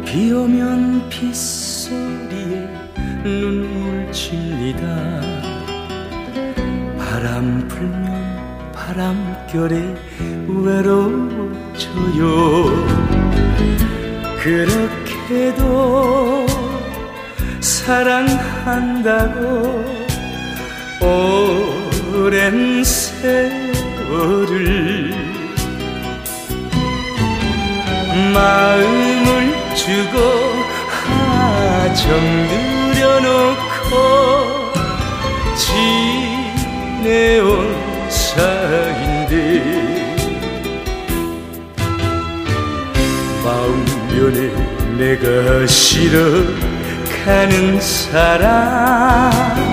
비 오면 빗소리에 눈물 칩니다. 바람 불면 바람결에 외로워져요. 그렇게도 사랑한다고 오랜 세월을 마음을 주고 하정 들여놓고 지내온 사이인데 마음면에 내가 싫어가는 사람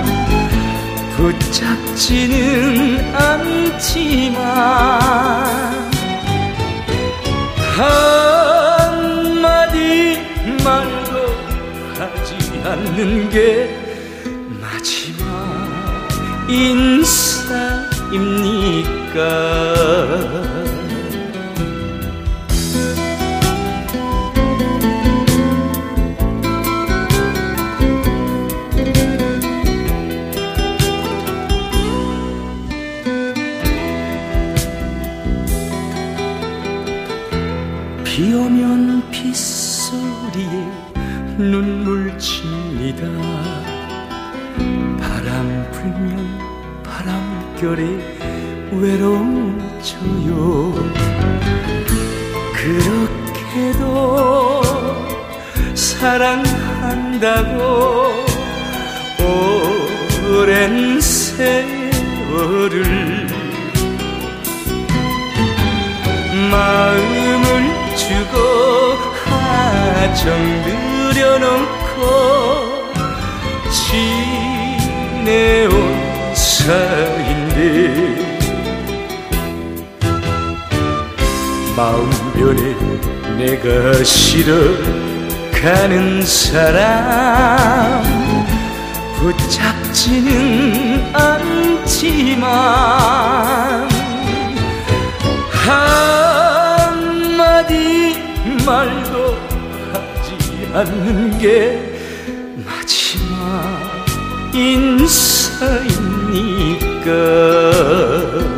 붙잡지는 않지만 한마디 말도 하지 않는 게 마지막 인사입니까? 비 오면 빗소리에 눈물 칩니다. 바람 불면 바람결에 외로워져요. 그렇게도 사랑한다고 오랜 세월을 마음을 주고 하정 들여놓고 지내온 사이인데 마음변에 내가 싫어가는 사람 붙잡지는 않지만 한마디 말도 하지 않는 게 마지막 인사입니까?